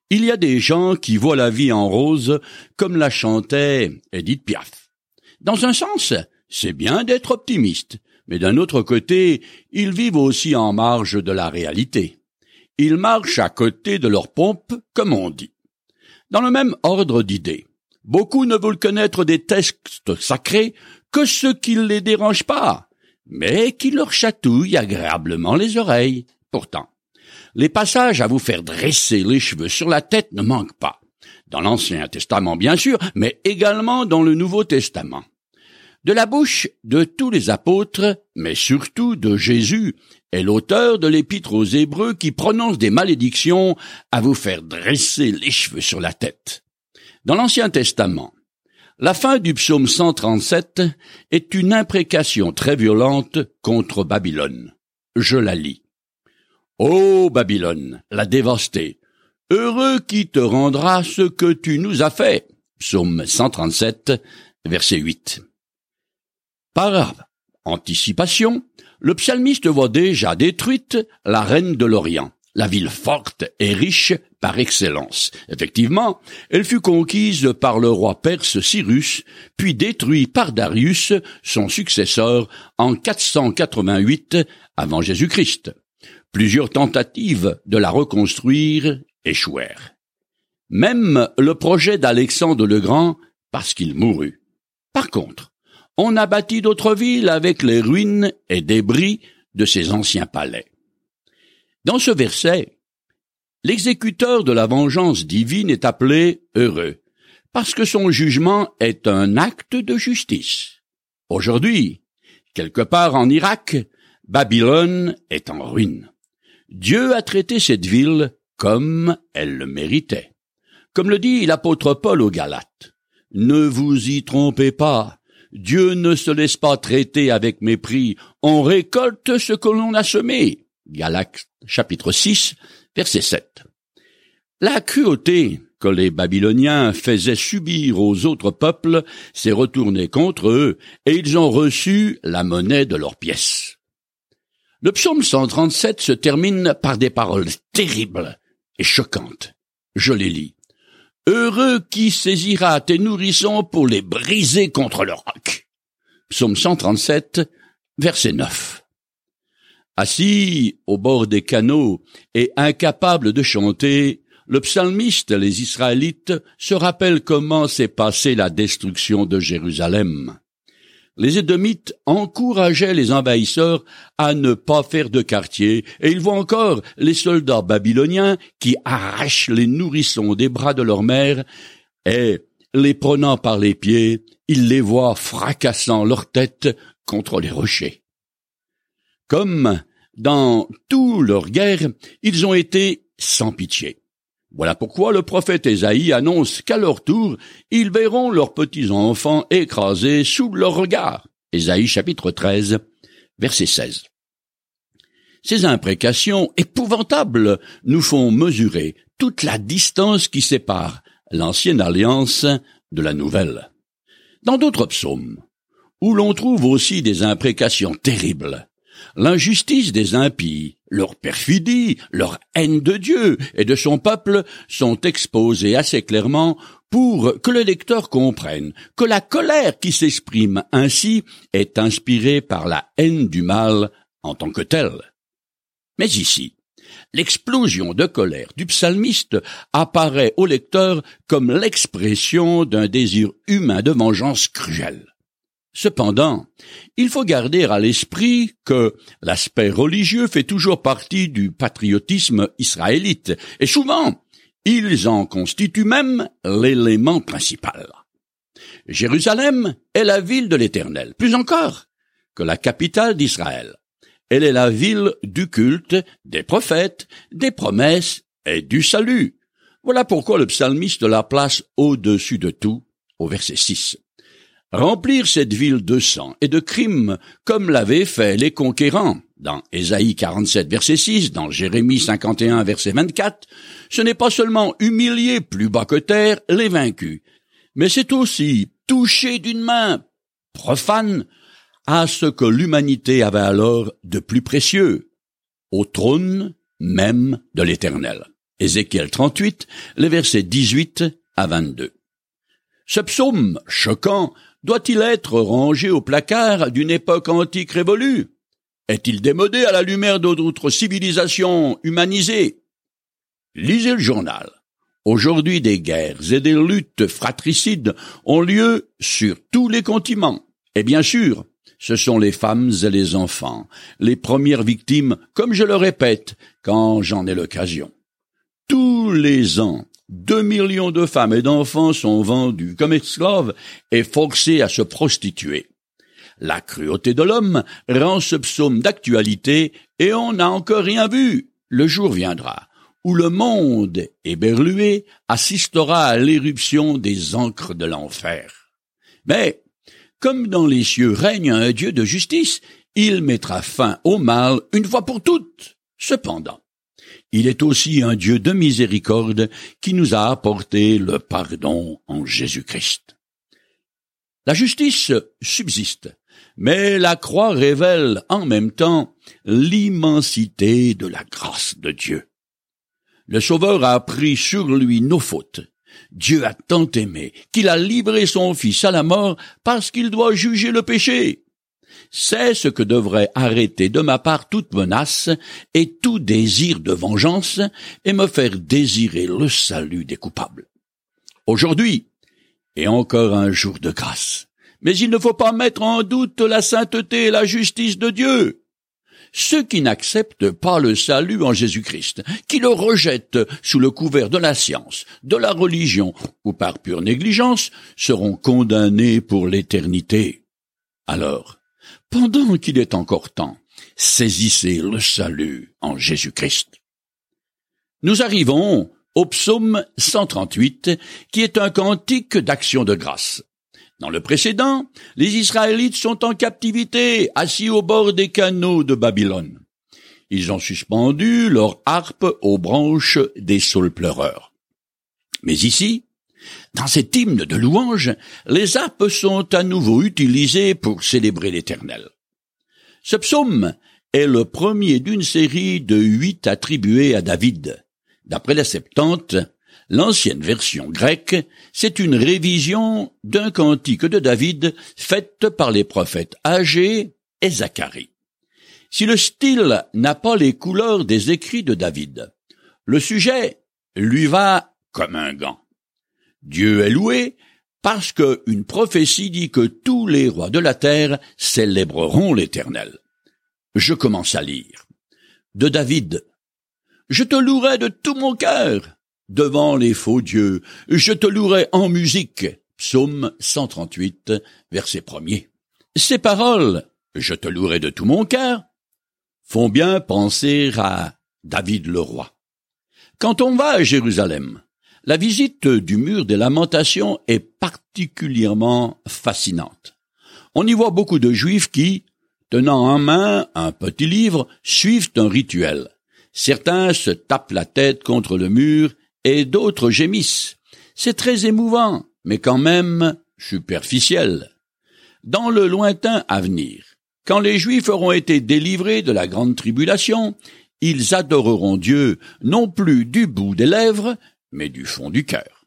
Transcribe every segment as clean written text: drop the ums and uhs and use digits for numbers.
Il y a des gens qui voient la vie en rose, comme la chantait Édith Piaf. Dans un sens, c'est bien d'être optimiste, mais d'un autre côté, ils vivent aussi en marge de la réalité. Ils marchent à côté de leur pompe, comme on dit. Dans le même ordre d'idées, beaucoup ne veulent connaître des textes sacrés que ceux qui ne les dérangent pas, mais qui leur chatouillent agréablement les oreilles. Pourtant, les passages à vous faire dresser les cheveux sur la tête ne manquent pas. Dans l'Ancien Testament, bien sûr, mais également dans le Nouveau Testament. De la bouche de tous les apôtres, mais surtout de Jésus, est l'auteur de l'Épître aux Hébreux qui prononce des malédictions à vous faire dresser les cheveux sur la tête. Dans l'Ancien Testament, la fin du psaume 137 est une imprécation très violente contre Babylone. Je la lis. Ô Babylone, la dévastée, heureux qui te rendra ce que tu nous as fait. Psaume 137, verset 8. Par anticipation, le psalmiste voit déjà détruite la reine de l'Orient, la ville forte et riche par excellence. Effectivement, elle fut conquise par le roi perse Cyrus, puis détruite par Darius, son successeur, en 488 avant Jésus-Christ. Plusieurs tentatives de la reconstruire échouèrent. Même le projet d'Alexandre le Grand, parce qu'il mourut. Par contre, on a bâti d'autres villes avec les ruines et débris de ces anciens palais. Dans ce verset, l'exécuteur de la vengeance divine est appelé heureux, parce que son jugement est un acte de justice. Aujourd'hui, quelque part en Irak, Babylone est en ruine. Dieu a traité cette ville comme elle le méritait. Comme le dit l'apôtre Paul aux Galates, « Ne vous y trompez pas, Dieu ne se laisse pas traiter avec mépris, on récolte ce que l'on a semé. » Galates chapitre 6, verset 7. La cruauté que les Babyloniens faisaient subir aux autres peuples s'est retournée contre eux, et ils ont reçu la monnaie de leurs pièces. Le psaume 137 se termine par des paroles terribles et choquantes. Je les lis. « Heureux qui saisira tes nourrissons pour les briser contre le roc. » Psaume 137, verset 9. Assis au bord des canaux et incapable de chanter, le psalmiste et les Israélites se rappellent comment s'est passée la destruction de Jérusalem. Les Édomites encourageaient les envahisseurs à ne pas faire de quartier, et ils voient encore les soldats babyloniens qui arrachent les nourrissons des bras de leur mère, et, les prenant par les pieds, ils les voient fracassant leur tête contre les rochers. Comme dans toute leur guerre, ils ont été sans pitié. Voilà pourquoi le prophète Ésaïe annonce qu'à leur tour, ils verront leurs petits-enfants écrasés sous leur regard. Ésaïe chapitre 13, verset 16. Ces imprécations épouvantables nous font mesurer toute la distance qui sépare l'ancienne alliance de la nouvelle. Dans d'autres psaumes, où l'on trouve aussi des imprécations terribles, l'injustice des impies, leur perfidie, leur haine de Dieu et de son peuple sont exposées assez clairement pour que le lecteur comprenne que la colère qui s'exprime ainsi est inspirée par la haine du mal en tant que telle. Mais ici, l'explosion de colère du psalmiste apparaît au lecteur comme l'expression d'un désir humain de vengeance cruelle. Cependant, il faut garder à l'esprit que l'aspect religieux fait toujours partie du patriotisme israélite, et souvent, ils en constituent même l'élément principal. Jérusalem est la ville de l'Éternel, plus encore que la capitale d'Israël. Elle est la ville du culte, des prophètes, des promesses et du salut. Voilà pourquoi le psalmiste la place au-dessus de tout, au verset 6. Remplir cette ville de sang et de crimes comme l'avaient fait les conquérants, dans Ésaïe 47 verset 6, dans Jérémie 51 verset 24, ce n'est pas seulement humilier plus bas que terre les vaincus, mais c'est aussi toucher d'une main profane à ce que l'humanité avait alors de plus précieux, au trône même de l'Éternel. Ézéchiel 38, les versets 18 à 22. Ce psaume choquant doit-il être rangé au placard d'une époque antique révolue? Est-il démodé à la lumière d'autres civilisations humanisées? Lisez le journal. Aujourd'hui, des guerres et des luttes fratricides ont lieu sur tous les continents. Et bien sûr, ce sont les femmes et les enfants, les premières victimes, comme je le répète, quand j'en ai l'occasion. Tous les ans, 2 millions de femmes et d'enfants sont vendus comme esclaves et forcés à se prostituer. La cruauté de l'homme rend ce psaume d'actualité et on n'a encore rien vu. Le jour viendra où le monde éberlué assistera à l'éruption des ancres de l'enfer. Mais, comme dans les cieux règne un Dieu de justice, il mettra fin au mal une fois pour toutes. Cependant, il est aussi un Dieu de miséricorde qui nous a apporté le pardon en Jésus-Christ. La justice subsiste, mais la croix révèle en même temps l'immensité de la grâce de Dieu. Le Sauveur a pris sur lui nos fautes. Dieu a tant aimé qu'il a livré son Fils à la mort parce qu'il doit juger le péché. C'est ce que devrait arrêter de ma part toute menace et tout désir de vengeance et me faire désirer le salut des coupables. Aujourd'hui est encore un jour de grâce, mais il ne faut pas mettre en doute la sainteté et la justice de Dieu. Ceux qui n'acceptent pas le salut en Jésus-Christ, qui le rejettent sous le couvert de la science, de la religion ou par pure négligence, seront condamnés pour l'éternité. Alors, pendant qu'il est encore temps, saisissez le salut en Jésus-Christ. Nous arrivons au psaume 138, qui est un cantique d'action de grâce. Dans le précédent, les Israélites sont en captivité, assis au bord des canaux de Babylone. Ils ont suspendu leur harpe aux branches des saules pleureurs. Mais ici, dans cet hymne de louange, les harpes sont à nouveau utilisées pour célébrer l'Éternel. Ce psaume est le premier d'une série de 8 attribués à David. D'après la Septante, l'ancienne version grecque, c'est une révision d'un cantique de David faite par les prophètes Agé et Zacharie. Si le style n'a pas les couleurs des écrits de David, le sujet lui va comme un gant. Dieu est loué parce qu'une prophétie dit que tous les rois de la terre célébreront l'Éternel. Je commence à lire. De David. Je te louerai de tout mon cœur. Devant les faux dieux, je te louerai en musique. Psaume 138, verset 1er. Ces paroles, je te louerai de tout mon cœur, font bien penser à David le roi. Quand on va à Jérusalem, la visite du mur des lamentations est particulièrement fascinante. On y voit beaucoup de Juifs qui, tenant en main un petit livre, suivent un rituel. Certains se tapent la tête contre le mur et d'autres gémissent. C'est très émouvant, mais quand même superficiel. Dans le lointain avenir, quand les Juifs auront été délivrés de la grande tribulation, ils adoreront Dieu non plus du bout des lèvres, mais du fond du cœur.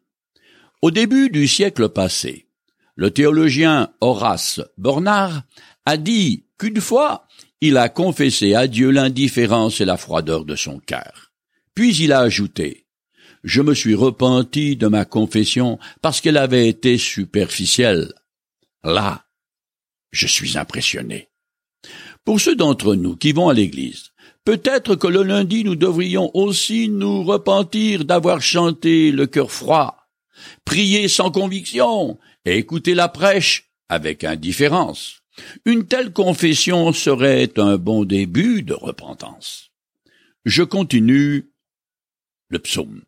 Au début du siècle passé, le théologien Horace Bernard a dit qu'une fois, il a confessé à Dieu l'indifférence et la froideur de son cœur. Puis il a ajouté: « Je me suis repenti de ma confession parce qu'elle avait été superficielle. » Là, je suis impressionné. Pour ceux d'entre nous qui vont à l'église, peut-être que le lundi nous devrions aussi nous repentir d'avoir chanté le cœur froid, prier sans conviction et écouter la prêche avec indifférence. Une telle confession serait un bon début de repentance. Je continue le psaume.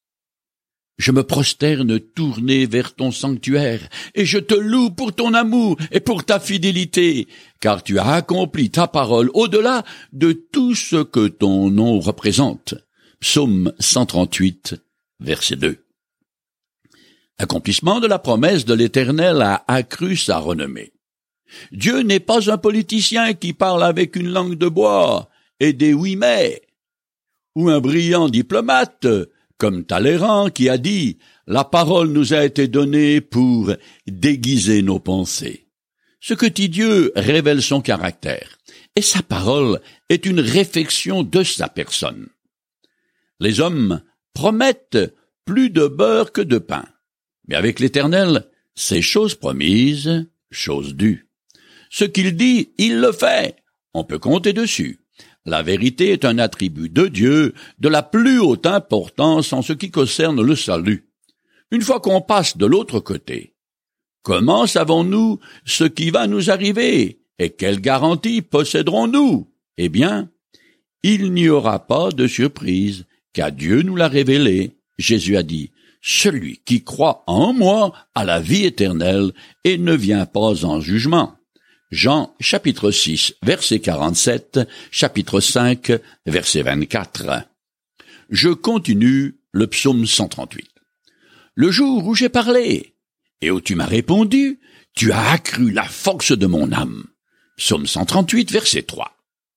Je me prosterne tourné vers ton sanctuaire, et je te loue pour ton amour et pour ta fidélité, car tu as accompli ta parole au-delà de tout ce que ton nom représente. Psaume 138, verset 2. L'accomplissement de la promesse de l'Éternel a accru sa renommée. Dieu n'est pas un politicien qui parle avec une langue de bois et des oui mais, ou un brillant diplomate comme Talleyrand qui a dit « La parole nous a été donnée pour déguiser nos pensées ». Ce que dit Dieu révèle son caractère, et sa parole est une réflexion de sa personne. Les hommes promettent plus de beurre que de pain, mais avec l'Éternel, c'est chose promise, chose due. Ce qu'il dit, il le fait, on peut compter dessus. La vérité est un attribut de Dieu de la plus haute importance en ce qui concerne le salut. Une fois qu'on passe de l'autre côté, comment savons-nous ce qui va nous arriver et quelle garantie posséderons-nous? Eh bien, il n'y aura pas de surprise, car Dieu nous l'a révélé. Jésus a dit, « Celui qui croit en moi a la vie éternelle et ne vient pas en jugement. » Jean, chapitre 6, verset 47, chapitre 5, verset 24. Je continue le psaume 138. Le jour où j'ai parlé, et où tu m'as répondu, tu as accru la force de mon âme. Psaume 138, verset 3.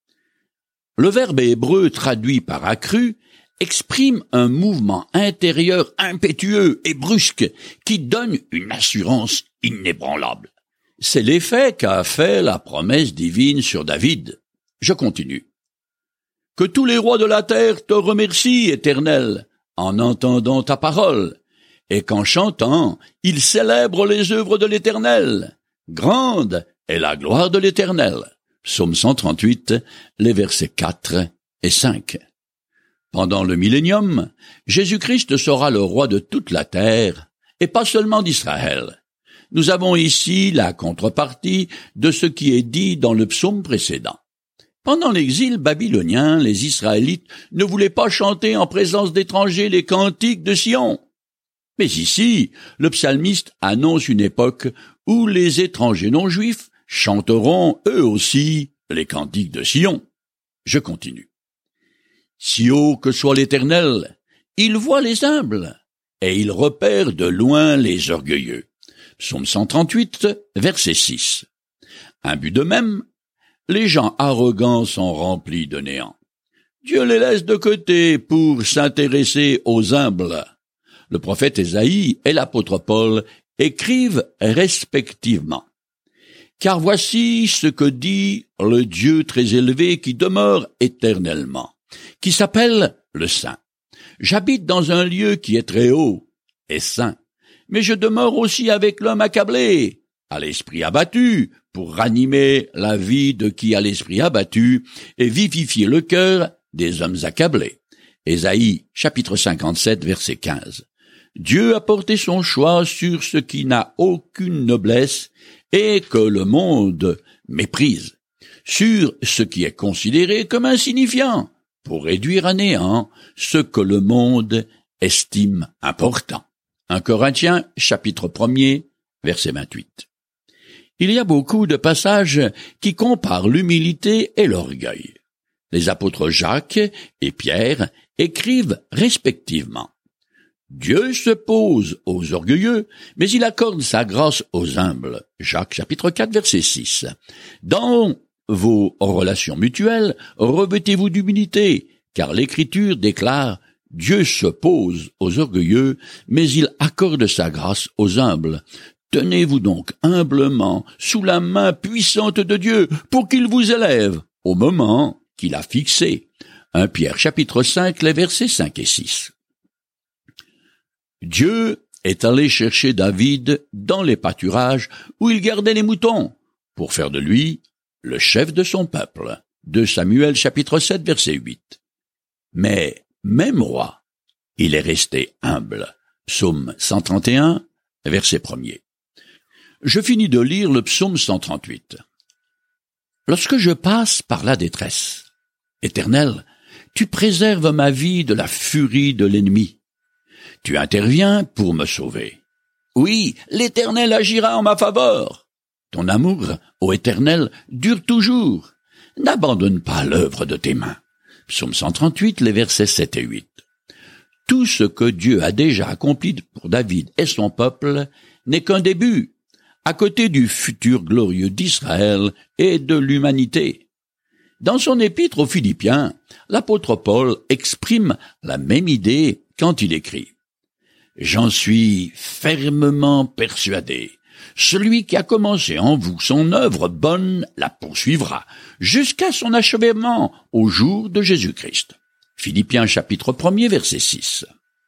Le verbe hébreu traduit par accru exprime un mouvement intérieur impétueux et brusque qui donne une assurance inébranlable. C'est l'effet qu'a fait la promesse divine sur David. Je continue. Que tous les rois de la terre te remercient, Éternel, en entendant ta parole, et qu'en chantant, ils célèbrent les œuvres de l'Éternel. Grande est la gloire de l'Éternel. Psaume 138, les versets 4 et 5. Pendant le millénium, Jésus-Christ sera le roi de toute la terre, et pas seulement d'Israël. Nous avons ici la contrepartie de ce qui est dit dans le psaume précédent. Pendant l'exil babylonien, les Israélites ne voulaient pas chanter en présence d'étrangers les cantiques de Sion. Mais ici, le psalmiste annonce une époque où les étrangers non-juifs chanteront eux aussi les cantiques de Sion. Je continue. Si haut que soit l'Éternel, il voit les humbles, et il repère de loin les orgueilleux. Psaume 138, verset 6. Un but de même, les gens arrogants sont remplis de néant. Dieu les laisse de côté pour s'intéresser aux humbles. Le prophète Ésaïe et l'apôtre Paul écrivent respectivement. Car voici ce que dit le Dieu très élevé qui demeure éternellement, qui s'appelle le Saint. J'habite dans un lieu qui est très haut et saint. Mais je demeure aussi avec l'homme accablé, à l'esprit abattu, pour ranimer la vie de qui a l'esprit abattu et vivifier le cœur des hommes accablés. Ésaïe, chapitre 57, verset 15. Dieu a porté son choix sur ce qui n'a aucune noblesse et que le monde méprise, sur ce qui est considéré comme insignifiant, pour réduire à néant ce que le monde estime important. 1 Corinthiens, chapitre 1er, verset 28. Il y a beaucoup de passages qui comparent l'humilité et l'orgueil. Les apôtres Jacques et Pierre écrivent respectivement. Dieu se pose aux orgueilleux, mais il accorde sa grâce aux humbles. Jacques, chapitre 4, verset 6. Dans vos relations mutuelles, revêtez-vous d'humilité, car l'Écriture déclare Dieu s'oppose aux orgueilleux, mais il accorde sa grâce aux humbles. Tenez-vous donc humblement sous la main puissante de Dieu pour qu'il vous élève au moment qu'il a fixé. 1 Pierre chapitre 5, les versets 5 et 6. Dieu est allé chercher David dans les pâturages où il gardait les moutons pour faire de lui le chef de son peuple. 2 Samuel chapitre 7, verset 8. Mais même roi, il est resté humble. Psaume 131, verset 1er. Je finis de lire le psaume 138. Lorsque je passe par la détresse, Éternel, tu préserves ma vie de la furie de l'ennemi. Tu interviens pour me sauver. Oui, l'Éternel agira en ma faveur. Ton amour, ô Éternel, dure toujours. N'abandonne pas l'œuvre de tes mains. Psaume 138, les versets 7 et 8. Tout ce que Dieu a déjà accompli pour David et son peuple n'est qu'un début, à côté du futur glorieux d'Israël et de l'humanité. Dans son épître aux Philippiens, l'apôtre Paul exprime la même idée quand il écrit « J'en suis fermement persuadé. Celui qui a commencé en vous son œuvre bonne la poursuivra jusqu'à son achèvement au jour de Jésus-Christ. » Philippiens chapitre 1er, verset 6.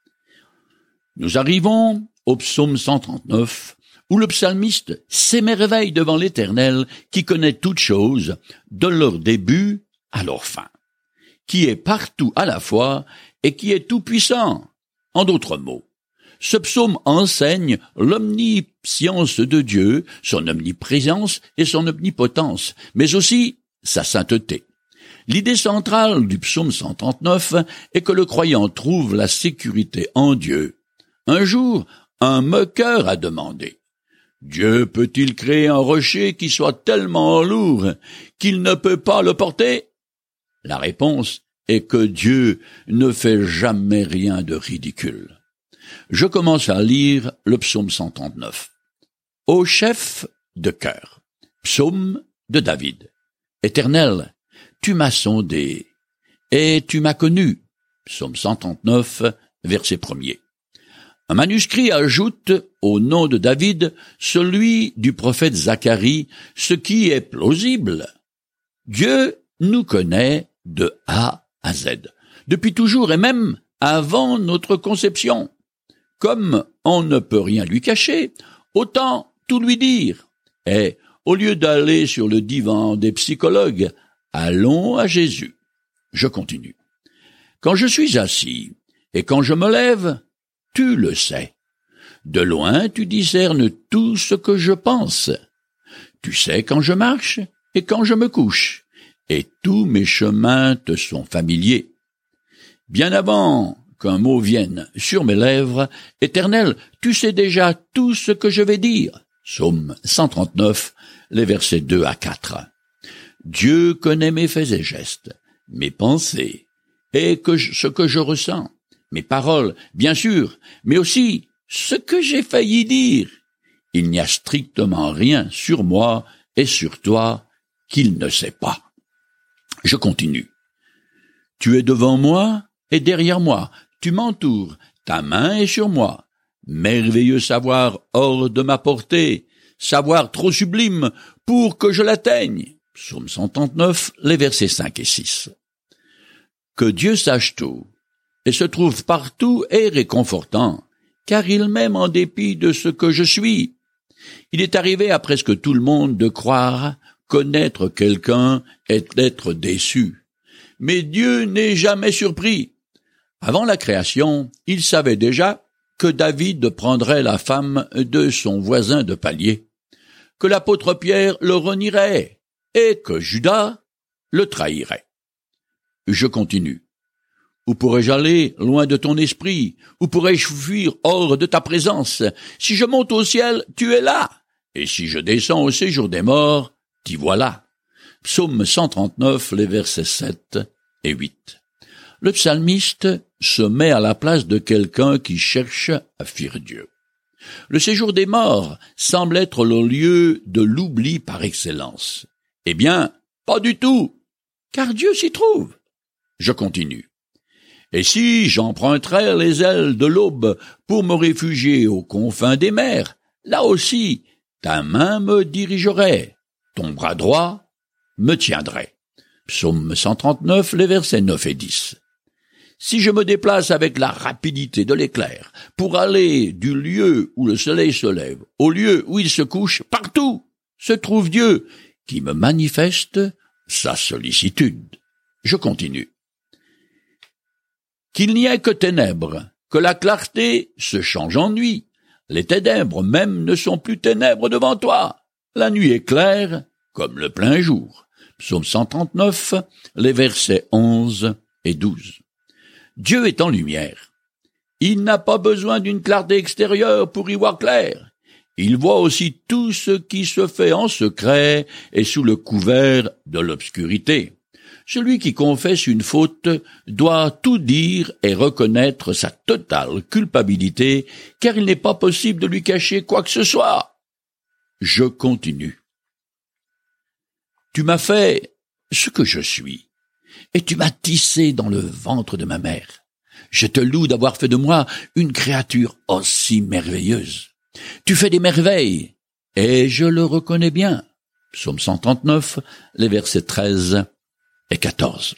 Nous arrivons au psaume 139, où le psalmiste s'émerveille devant l'Éternel qui connaît toutes choses, de leur début à leur fin, qui est partout à la fois et qui est tout-puissant. En d'autres mots, ce psaume enseigne l'omniscience de Dieu, son omniprésence et son omnipotence, mais aussi sa sainteté. L'idée centrale du psaume 139 est que le croyant trouve la sécurité en Dieu. Un jour, un moqueur a demandé « Dieu peut-il créer un rocher qui soit tellement lourd qu'il ne peut pas le porter ?» La réponse est que Dieu ne fait jamais rien de ridicule. Je commence à lire le psaume 139. Au chef de chœur, psaume de David. Éternel, tu m'as sondé et tu m'as connu. Psaume 139, verset 1er. Un manuscrit ajoute au nom de David celui du prophète Zacharie, ce qui est plausible. Dieu nous connaît de A à Z, depuis toujours et même avant notre conception. Comme on ne peut rien lui cacher, autant tout lui dire. Et au lieu d'aller sur le divan des psychologues, allons à Jésus. Je continue. Quand je suis assis et quand je me lève, tu le sais. De loin, tu discernes tout ce que je pense. Tu sais quand je marche et quand je me couche, et tous mes chemins te sont familiers. Bien avant qu'un mot vienne sur mes lèvres, Éternel, tu sais déjà tout ce que je vais dire. Psaume 139, les versets 2 à 4. Dieu connaît mes faits et gestes, mes pensées, et ce que je ressens, mes paroles, bien sûr, mais aussi ce que j'ai failli dire. Il n'y a strictement rien sur moi et sur toi qu'il ne sait pas. Je continue. Tu es devant moi et derrière moi. Tu m'entoures, ta main est sur moi. Merveilleux savoir hors de ma portée, savoir trop sublime pour que je l'atteigne. Psaume 139, les versets 5 et 6. Que Dieu sache tout et se trouve partout est réconfortant, car il m'aime en dépit de ce que je suis. Il est arrivé à presque tout le monde de croire connaître quelqu'un et d'être déçu. Mais Dieu n'est jamais surpris. Avant la création, il savait déjà que David prendrait la femme de son voisin de palier, que l'apôtre Pierre le renierait et que Judas le trahirait. Je continue. Où pourrais-je aller loin de ton esprit? Où pourrais-je fuir hors de ta présence? Si je monte au ciel, tu es là. Et si je descends au séjour des morts, t'y voilà. Psaume 139, les versets 7 et 8. Le psalmiste se met à la place de quelqu'un qui cherche à fuir Dieu. Le séjour des morts semble être le lieu de l'oubli par excellence. Eh bien, pas du tout, car Dieu s'y trouve. Je continue. Et si j'emprunterais les ailes de l'aube pour me réfugier aux confins des mers, là aussi, ta main me dirigerait, ton bras droit me tiendrait. Psaume 139, les versets 9 et 10. Si je me déplace avec la rapidité de l'éclair pour aller du lieu où le soleil se lève au lieu où il se couche, partout se trouve Dieu qui me manifeste sa sollicitude. Je continue. Qu'il n'y ait que ténèbres, que la clarté se change en nuit. Les ténèbres même ne sont plus ténèbres devant toi. La nuit est claire comme le plein jour. Psaume 139, les versets 11 et 12. Dieu est en lumière. Il n'a pas besoin d'une clarté extérieure pour y voir clair. Il voit aussi tout ce qui se fait en secret et sous le couvert de l'obscurité. Celui qui confesse une faute doit tout dire et reconnaître sa totale culpabilité, car il n'est pas possible de lui cacher quoi que ce soit. Je continue. Tu m'as fait ce que je suis, et tu m'as tissé dans le ventre de ma mère. Je te loue d'avoir fait de moi une créature aussi merveilleuse. Tu fais des merveilles, et je le reconnais bien. Psaume 139, les versets 13 et 14.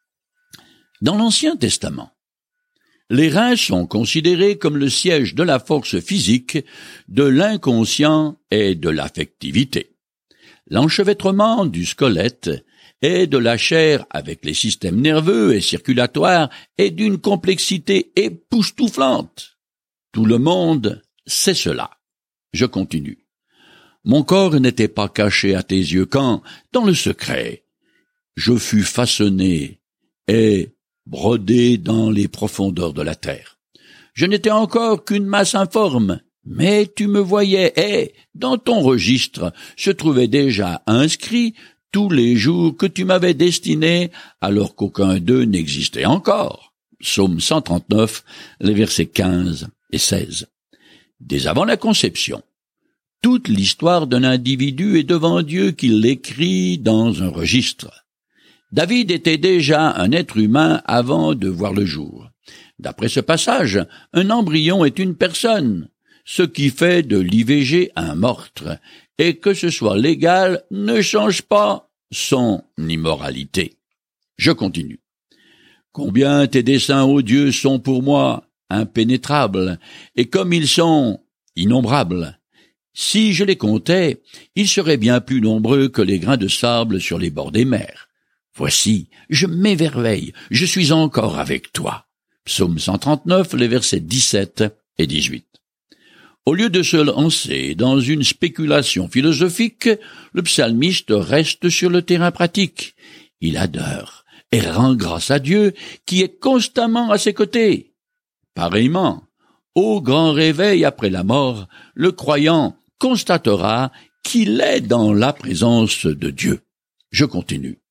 Dans l'Ancien Testament, les reins sont considérés comme le siège de la force physique, de l'inconscient et de l'affectivité. L'enchevêtrement du squelette et de la chair avec les systèmes nerveux et circulatoires est d'une complexité époustouflante. Tout le monde sait cela. Je continue. Mon corps n'était pas caché à tes yeux quand, dans le secret, je fus façonné et brodé dans les profondeurs de la terre. Je n'étais encore qu'une masse informe, mais tu me voyais et, dans ton registre, se trouvaient déjà inscrits tous les jours que tu m'avais destinés alors qu'aucun d'eux n'existait encore. Psaume 139, les versets 15 et 16. Dès avant la conception, toute l'histoire d'un individu est devant Dieu qui l'écrit dans un registre. David était déjà un être humain avant de voir le jour. D'après ce passage, un embryon est une personne, ce qui fait de l'IVG un meurtre, et que ce soit légal ne change pas son immoralité. Je continue. Combien tes desseins, ô Dieu, sont pour moi impénétrables, et comme ils sont innombrables. Si je les comptais, ils seraient bien plus nombreux que les grains de sable sur les bords des mers. Voici, je m'émerveille, je suis encore avec toi. Psaume 139, les versets 17 et 18. Au lieu de se lancer dans une spéculation philosophique, le psalmiste reste sur le terrain pratique. Il adore et rend grâce à Dieu qui est constamment à ses côtés. Pareillement, au grand réveil après la mort, le croyant constatera qu'il est dans la présence de Dieu. Je continue.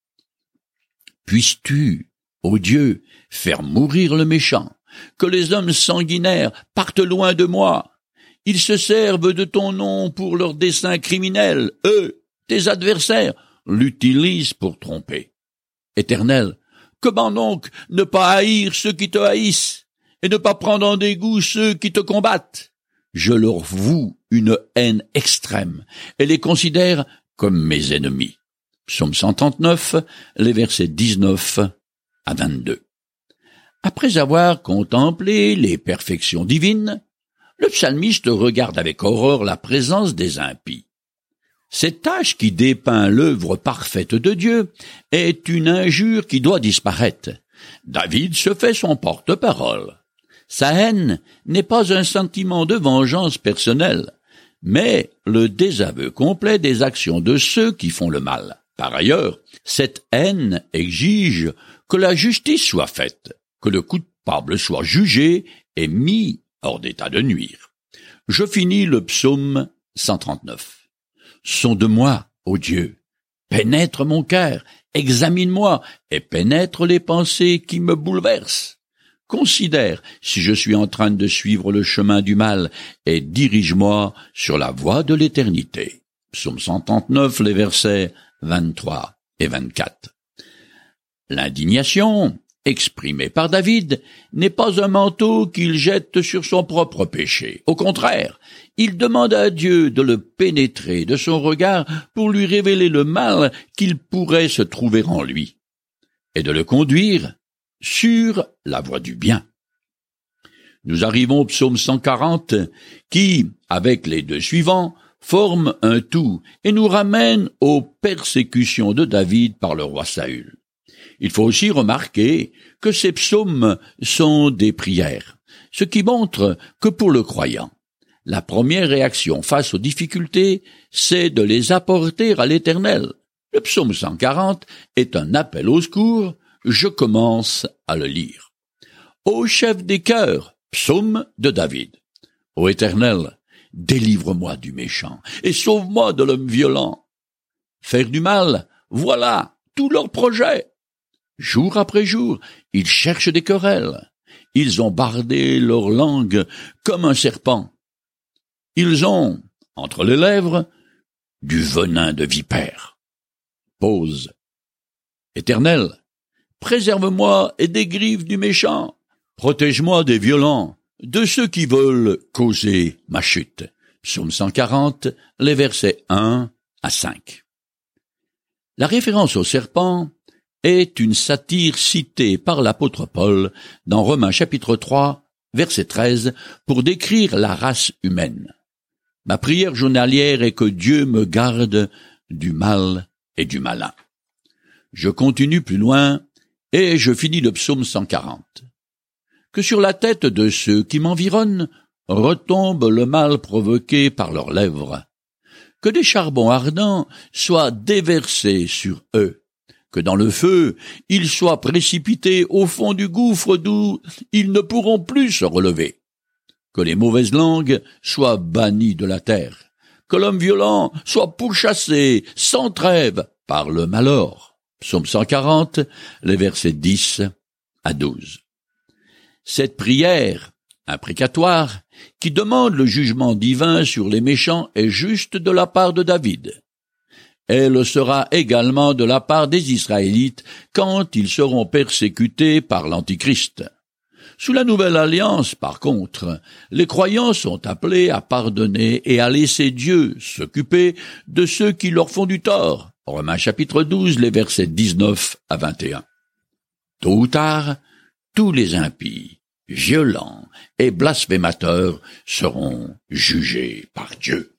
Puisses-tu, ô Dieu, faire mourir le méchant, que les hommes sanguinaires partent loin de moi. Ils se servent de ton nom pour leurs desseins criminels. Eux, tes adversaires, l'utilisent pour tromper. Éternel, comment donc ne pas haïr ceux qui te haïssent et ne pas prendre en dégoût ceux qui te combattent? Je leur voue une haine extrême et les considère comme mes ennemis. Psaume 139, les versets 19 à 22. Après avoir contemplé les perfections divines, le psalmiste regarde avec horreur la présence des impies. Cette tâche qui dépeint l'œuvre parfaite de Dieu est une injure qui doit disparaître. David se fait son porte-parole. Sa haine n'est pas un sentiment de vengeance personnelle, mais le désaveu complet des actions de ceux qui font le mal. Par ailleurs, cette haine exige que la justice soit faite, que le coupable soit jugé et mis hors d'état de nuire. Je finis le psaume 139. Sonde-moi, ô Dieu, pénètre mon cœur, examine-moi et pénètre les pensées qui me bouleversent. Considère si je suis en train de suivre le chemin du mal et dirige-moi sur la voie de l'éternité. Psaume 139, les versets 23 et 24. L'indignation, exprimée par David, n'est pas un manteau qu'il jette sur son propre péché. Au contraire, il demande à Dieu de le pénétrer de son regard pour lui révéler le mal qu'il pourrait se trouver en lui, et de le conduire sur la voie du bien. Nous arrivons au psaume 140, qui, avec les deux suivants, forme un tout et nous ramène aux persécutions de David par le roi Saül. Il faut aussi remarquer que ces psaumes sont des prières, ce qui montre que pour le croyant, la première réaction face aux difficultés, c'est de les apporter à l'Éternel. Le psaume 140 est un appel au secours, je commence à le lire. Ô chef des cœurs, psaume de David. Ô Éternel, délivre-moi du méchant et sauve-moi de l'homme violent. Faire du mal, voilà tout leur projet. Jour après jour, ils cherchent des querelles. Ils ont bardé leur langue comme un serpent. Ils ont, entre les lèvres, du venin de vipère. Pause. Éternel, préserve-moi et des griffes du méchant. Protège-moi des violents, de ceux qui veulent causer ma chute. Psaume 140, les versets 1 à 5. La référence au serpent est une satire citée par l'apôtre Paul dans Romains chapitre 3, verset 13, pour décrire la race humaine. Ma prière journalière est que Dieu me garde du mal et du malin. Je continue plus loin et je finis le psaume 140. Que sur la tête de ceux qui m'environnent retombe le mal provoqué par leurs lèvres. Que des charbons ardents soient déversés sur eux. Que dans le feu, ils soient précipités au fond du gouffre d'où ils ne pourront plus se relever. Que les mauvaises langues soient bannies de la terre. Que l'homme violent soit pourchassé sans trêve par le malheur. Psaume 140, les versets 10 à 12. Cette prière imprécatoire qui demande le jugement divin sur les méchants est juste de la part de David. Elle sera également de la part des Israélites quand ils seront persécutés par l'Antichrist. Sous la Nouvelle Alliance, par contre, les croyants sont appelés à pardonner et à laisser Dieu s'occuper de ceux qui leur font du tort. Romains chapitre 12, les versets 19 à 21. Tôt ou tard, tous les impies, violents et blasphémateurs seront jugés par Dieu.